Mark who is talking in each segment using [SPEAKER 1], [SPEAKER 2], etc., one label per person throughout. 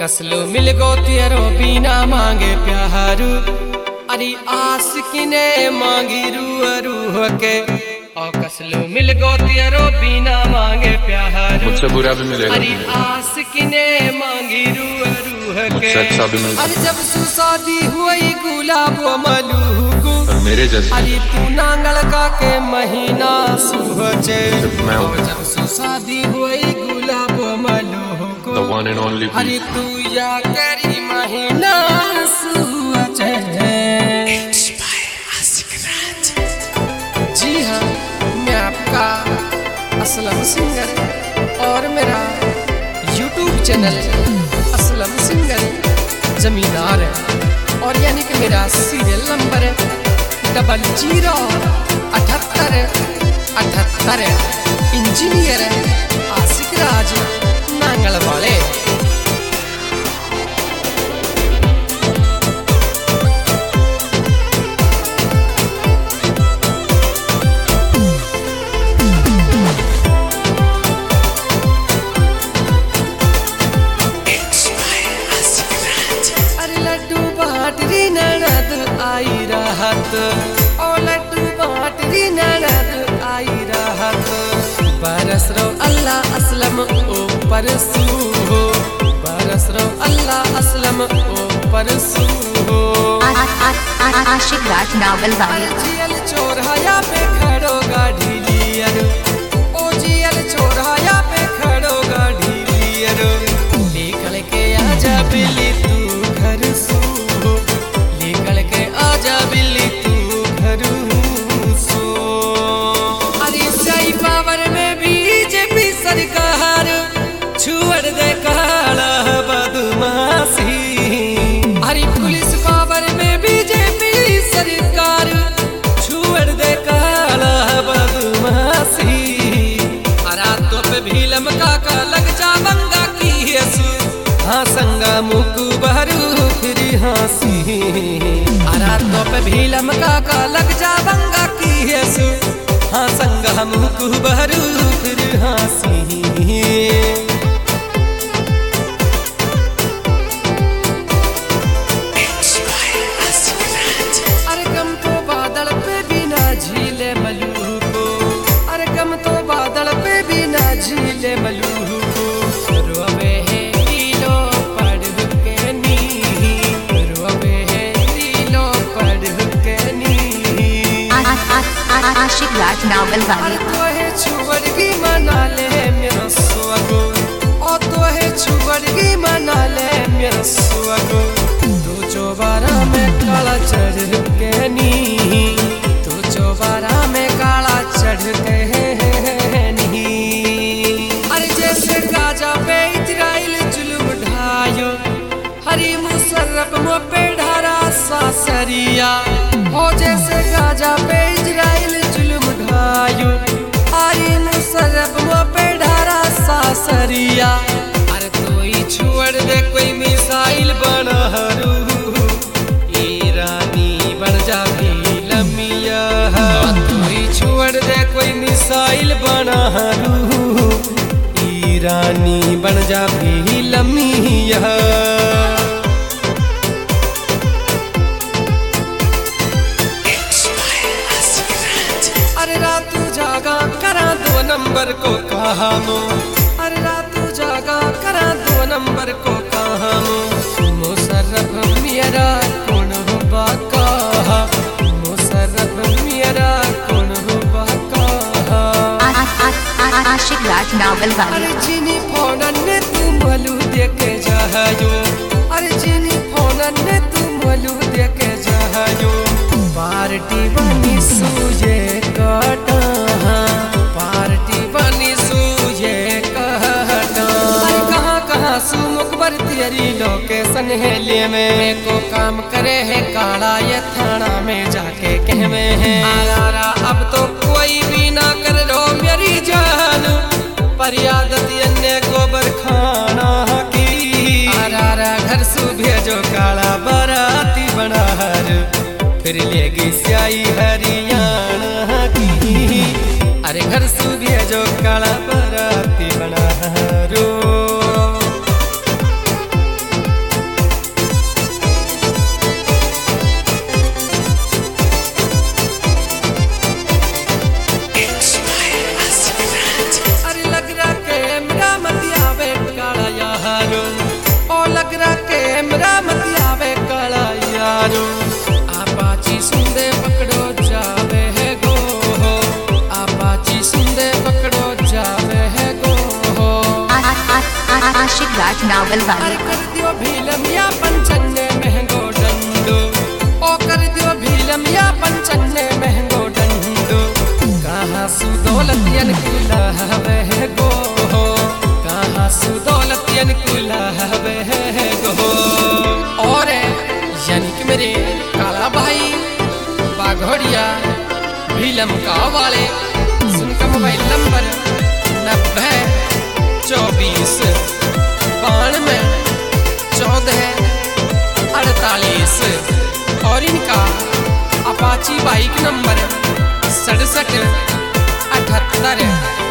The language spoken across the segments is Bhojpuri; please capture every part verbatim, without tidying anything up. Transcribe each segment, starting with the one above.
[SPEAKER 1] कसलो मिल गो तेरो बिना मांगे प्यारू। अरे आशिकिने मांगी रूह रूह के और कसलो मिल गो तेरो बिना मांगे प्यारू।
[SPEAKER 2] मुझसे बुरा भी मिलेगा।
[SPEAKER 1] अरे आशिकिने मांगी रूह रूह के।
[SPEAKER 2] अच्छा भी मिलेगा।
[SPEAKER 1] अरे जब सु शादी हुई गुलाब मलूगू
[SPEAKER 2] मेरे जैसे।
[SPEAKER 1] अरे तू नांगल का के महीना सुहचे।
[SPEAKER 2] मैं हूँ।
[SPEAKER 1] जब सु शादी हुई गुलाब मलूगू
[SPEAKER 2] The one and only.
[SPEAKER 1] अरे तू या करी महीना सुहचे। जी हाँ, मैं आपका असलम सिंगर और मेरा YouTube channel Aslam singer Zamindar है। और यानी कि मेरा सीरियल नंबर है डबल जीरो अठहत्तर अठहत्तर। इंजीनियर है आशिक राज नांगल वाले। आई रहत ओ लड्डू बाटरी ननद आई रहत। बरस रो अल्लाह असलम ओ परसू हो। बरस रो अल्लाह असलम ओ परसू हो।
[SPEAKER 3] आशिक राज नावल वाले।
[SPEAKER 1] जियल चोरहाया पे खड़ो गाड़ी लियर ओ जियल चोरहाया पे खड़ो गाड़ी लियर। निकल के आजा बिल्ली तू घर सू निकल के आजा बिल्ली तू घर सो। अरे सही पावर में बीजेपी सरकार छुड़ दे काला बदमाशी। अरे पुलिस पावर में बीजेपी सरकार छुड़ दे काला बदमाशी। रातों पे भी लमका का लग जा बंगा की येसु हाँ संगा मुकु बहरू फिर हंसी। रातों पे भी लमका का लग जा बंगा की येसु हाँ संगा मुकु बहरू फिर हंसी। अरे गम तो बादल पे बिना झीले मलू को। अरे गम तो बादल पे बिना झीले मलू को। रोवे है लीलो पढ़ के नी रोवे है लीलो पढ़ के नी।
[SPEAKER 3] आशिक राज नावल वाले।
[SPEAKER 1] तो है छुवड़गी मना ले मेरा सुअगो ओ तो है छुवड़गी मना ले मेरा सुअगो। तू चौबारा में काला चढ़ के नी तू चौबारा में काला चढ़ के नी। अरे जैसे गाजा पे इजराइल जुल्म ढायो हरी मुशर्रफ मुँह पे ढारा सासरिया हो। जैसे गाजा पे इजराइल जुल्म ढायो हरी मुशर्रफ मुँह पे ढारा सासरिया। अरे तो ही छोड़ दे कोई मिसाइल बना हरू ईरानी बन जा भी लमिया। तो ही छोड़ दे कोई मिसाइल बना हरू ईरानी बन जा भी लमिया। अरे रातू जागा करा दो नंबर को कहानो। अरे रातू जागा करा दो नंबर को कहानो। मुशर्रफ मेरा कौन हो बाका मुशर्रफ मेरा कौन हो बाका।
[SPEAKER 3] आशिक राज नावल वाले।
[SPEAKER 1] अरे जिनी फोनन ने तू मलू देके जायो। अरे जिनी फोनन ने तू मलू देके जायो। पार्टी बनी सूझे काटा पार्टी बनी सूझे काटा। कहाँ कहाँ सुमुख बरतियरी लोकेशन है लिए में को काम करे है काला ये थाना में जाके कह में है। आरा अब तो कोई भी ना कर रो मेरी जान पर यादत अन्य गोबर खाना की। आरा घर सु भेजो काला बराती बनार फिर लेगी स्याई हरियाणा की। अरे घर सु भेजो काला बराती बनारो। तेरा कैमरा मत आवे कला यारो आपाची सुंदे पकड़ो जावे है गो हो आपाची सुंदे पकड़ो जावे है गो हो
[SPEAKER 3] आशिक राज नावल वाली।
[SPEAKER 1] अरे कर दियो भीलम या पंचन्ने महंगो डंडो ओ कर दियो भीलम या पंचन्ने महंगो डंडो कहाँ सुदौलतियन कुला हवे है गो हो कहाँ सुदौलतियन कुला हवे है गो। और यानी कि मेरे काला भाई बाघोड़िया भीलम का वाले सुनका मोबाइल नंबर नब्बे चौबीस बानवे चौदह अड़तालीस और इनका अपाची बाइक नंबर सड़सठ अठहत्तर।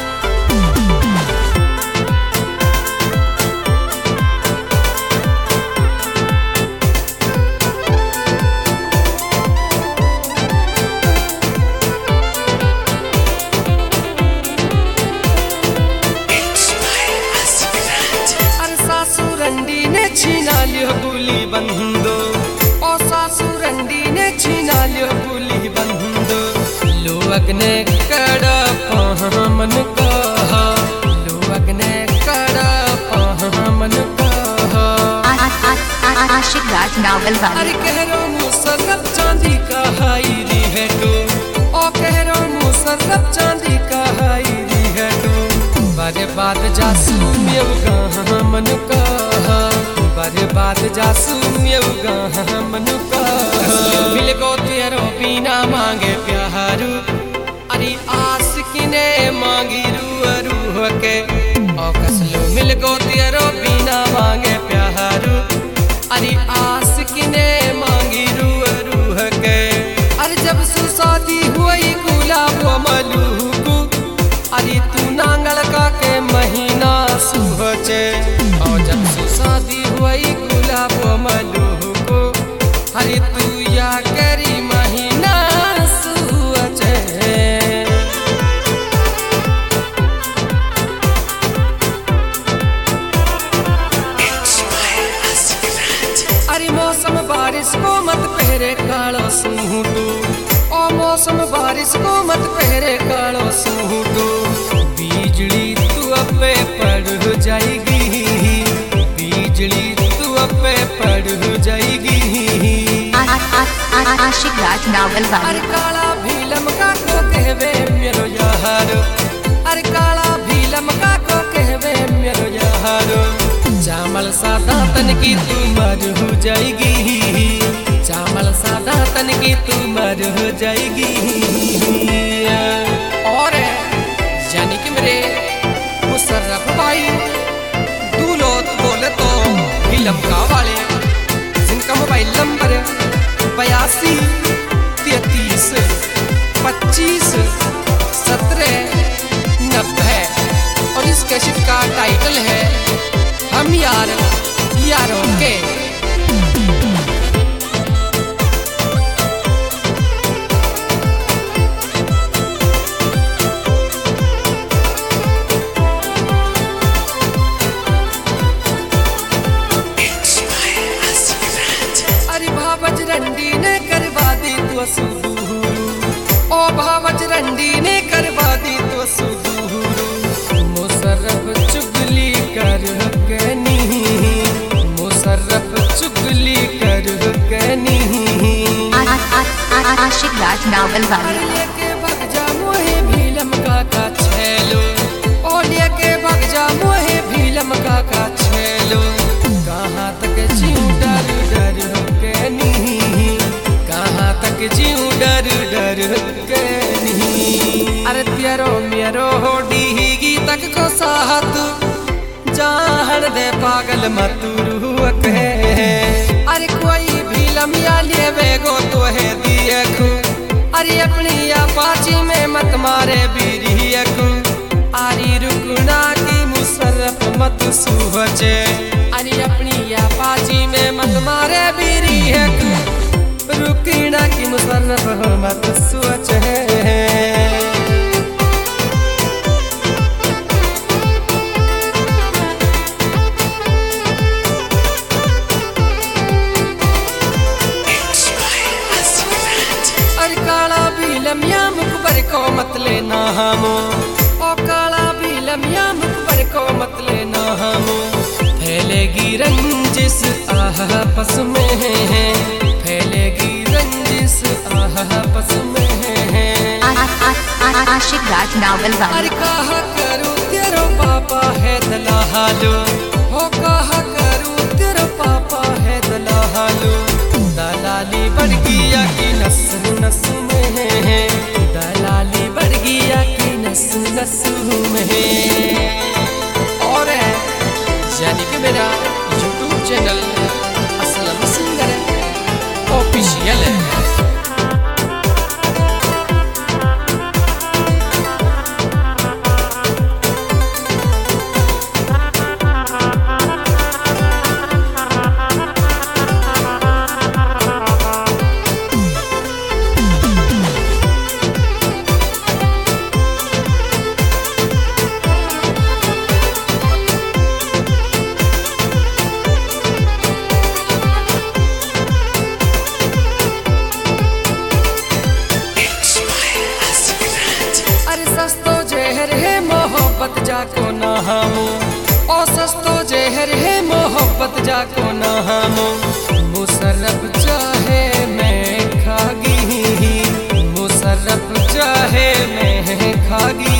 [SPEAKER 1] छीना लियो गुली बंदो ओ सासुरंडी ने छीना लियो गुली बंदो लोग ने कड़ा मन कहा लोग ने कड़ा मन कहा।
[SPEAKER 3] आशिक राज नावल वाली।
[SPEAKER 1] अरे कह रो मुसर्रफ चांदी का हाई री है तो ओ कह रो मुसर्रफ चांदी का हाई री है तो बारे बात जासू में मन कहा बारे बात जासू में मन कहा मिल गो तेरो बिना मांगे प्यारू अरे आस किने मांगी रू रूह के ओ कसलो मिल गो तेरो बिना मांगे प्यारू अरे आस किने मांगी रू रूह के। अरे जब सुसादी हुई गुलाब मलूकू अरे तू नांगल का के महीना सुहचे और जब सुसादी हुई गुलाब मलूकू अरे तू या करी महीना सुहचे। अरे मौसम बारिश को मत पहरे कालो सूटू ओ मौसम बारिश को मत पहरे कालो सूटू बिजली तू अबे पड़ जाएगी बिजली तू अबे पड़ जाएगी।
[SPEAKER 3] आशिक राज नावल वाली।
[SPEAKER 1] अरे काला भीलम का को कहवे मेरो यार अरे काला भीलम का को कहवे मेरो यार चामल सादा तन की तू मर हो जाएगी चामल सादा तन की तू मर हो जाएगी। और यानी कि मेरे मुसर्रफ भाई दूलो बोले तो फिल्म का वाले जिनका मोबाइल नंबर बयासी तैतीस पच्चीस सत्रह नब्बे और इस कैसेट का टाइटल है हम यार यारों के। अरे भावज रंडी ने करवा दी तो सुदूरू ओ भावज रंडी ने करवा दी तो सुदूरू मुसर्रफ चुगली कर के नहीं मुसर्रफ चुगली कर के नहीं।
[SPEAKER 3] आशिक राज नावल वाली।
[SPEAKER 1] लेके भग जा मोहे भीलम का का छेलो ओ लेके भग जा मोहे भीलम का का छेलो कहाँ तक जीव डर डर के नहीं कहाँ तक जीव डर डर के नहीं। अरे तेरो मेरो डीगी तक को साथ जाहन दे पागल मतुरु के अरे कोई भीलम या लेवे गो तो है दिए खू अरे अपनी अपाची में मत मारे बीरी खू अरे रुकना की मुसर्रफ मत सुहचे अरे अपनी अपाची में मत मारे बीरी खू रुकना की मुसर्रफ मत सुहचे। हमो ओ काला भी लमिया मुखबर को मतले ना हमो फैलेगी रंजिश आह आपस में है फैलेगी रंजिश आह आपस में है
[SPEAKER 3] आशिक राज नावल वाली।
[SPEAKER 1] अरे कहा करूं तेरा पापा है दलालो हो कहा करूं तेरा पापा है दलालो दलाली बढ़ गया की नस नस में है दलाली बढ़ गया की नस नस में और है यानी कि मेरा YouTube channel Aslam singer official है। सस्तो जहर है मोहब्बत जाको ना हमो ओ सस्तो जहर है मोहब्बत जाको ना हमो मुसरफ चाहे मैं खागी मुसरफ चाहे मैं खागी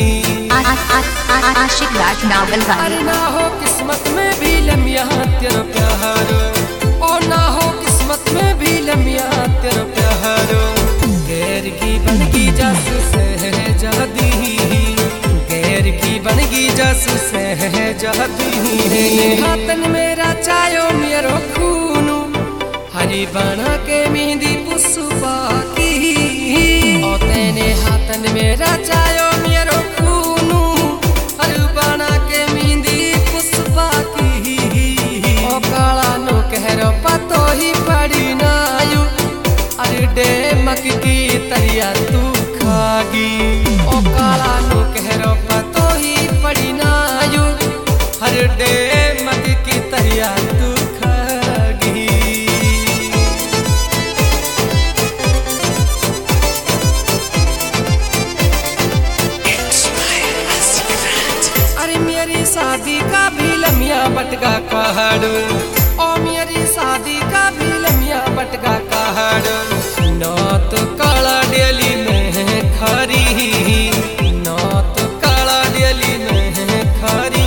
[SPEAKER 3] आशिक राज नावल वाली।
[SPEAKER 1] अरे ना हो किस्मत में भी लम्या तेरा प्यार ओ ना हो किस्मत में भी लम्या तेरा प्यार गैर की बनगी जासूस है जादी गैर की बनगी जासूस है जादी हाथन मेरा चायो मेरो खूनु हरी बना के मेहंदी पुष्पा की ओ तेने हाथन मेरा चायो मेरो खूनु हरी बना के मेहंदी पुष्पा की ओ काला नो कहरो पतो ही पड़ी नायु अरे डे मक की तरिया तू खागी ओ काला नो कहरो पतो ही पड़ी नायु हर डे मक की तरिया तू खागी। अरे मेरी शादी का भी लम्या बटका पहाड़ ओ मेरी शादी का भी लम्या बटका पहाड़ ना तो काला डेली में खरी ना तो काला डेली में खरी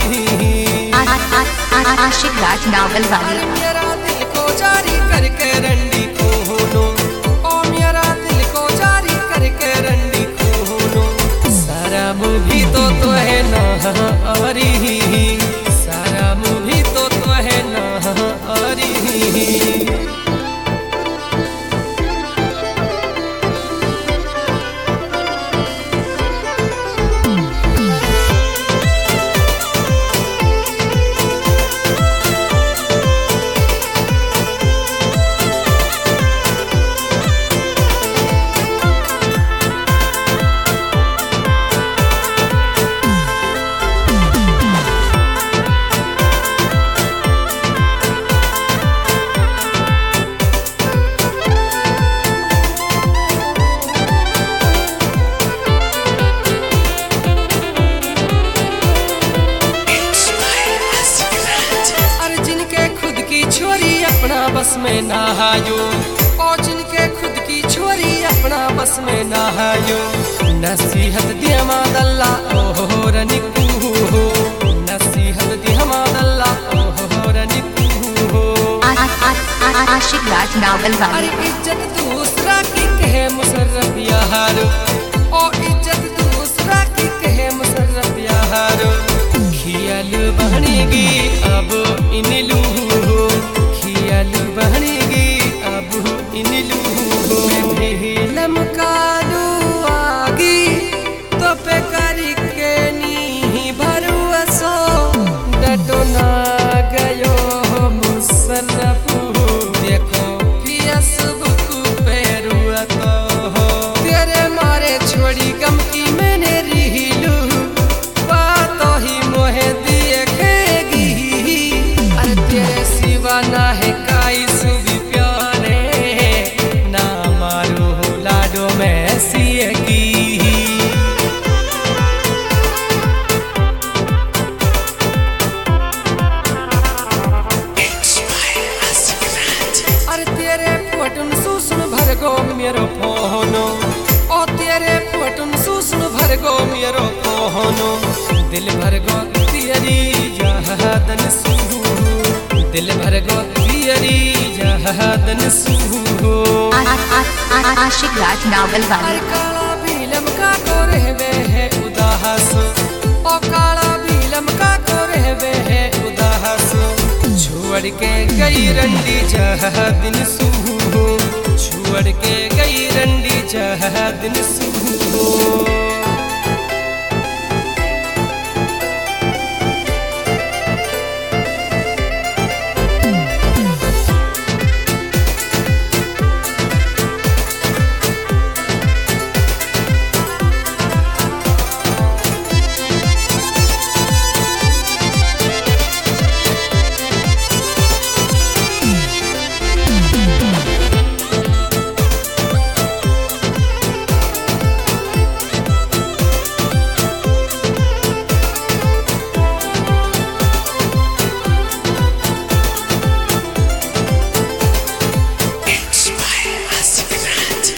[SPEAKER 3] आशिक राज नावल वाली।
[SPEAKER 1] मेरा दिल को जारी करके रंडी खोलो ओ मेरा दिल को जारी करके रंडी खोलो सारा मूवी तो तो है ना अरी सारा मूवी तो तो है ना अरी बस में ना आयो और जिनके खुद की छोरी अपना बस में ना आयो नसीहत दिया मादल्ला ओहो रनिकू हो नसीहत दिया मादल्ला ओहो रनिकू हो
[SPEAKER 3] आशिक राज नावल वाली।
[SPEAKER 1] अरे इज्जत दूसरा की कहे मुसर्रफ यार ओ इज्जत दूसरा की कहे मुसर्रफ यार खियाल बनेगी अब इन लू खियाल बनेगी अब इन लू लमकालू आगी तो पे करी के नी भरुआ डटो ना गयो मुसर्रफ देखो फेसबुक पे रुआ तो तेरे मारे छोड़ी गम की मैंने रीलू बातों ही मोहे देखेगी अरे तेरे सिवा ना है काई सुबी प्यारे ना मारू लाडो में सिएगी गो मेरो फोनो ओ तेरे फोटुन सुसन भर गो मेरो फोनो दिल भर गो तेरी जहादन सू दिल भर गो तेरी जहादन सू
[SPEAKER 3] आशिक राज नावल वाली
[SPEAKER 1] काला भीलम का को रहवे है उदास ओ काला भीलम का को रहवे है उदास छोड़ के गई रंडी जहादन सू छोड़ के गई रंडी जहादन सू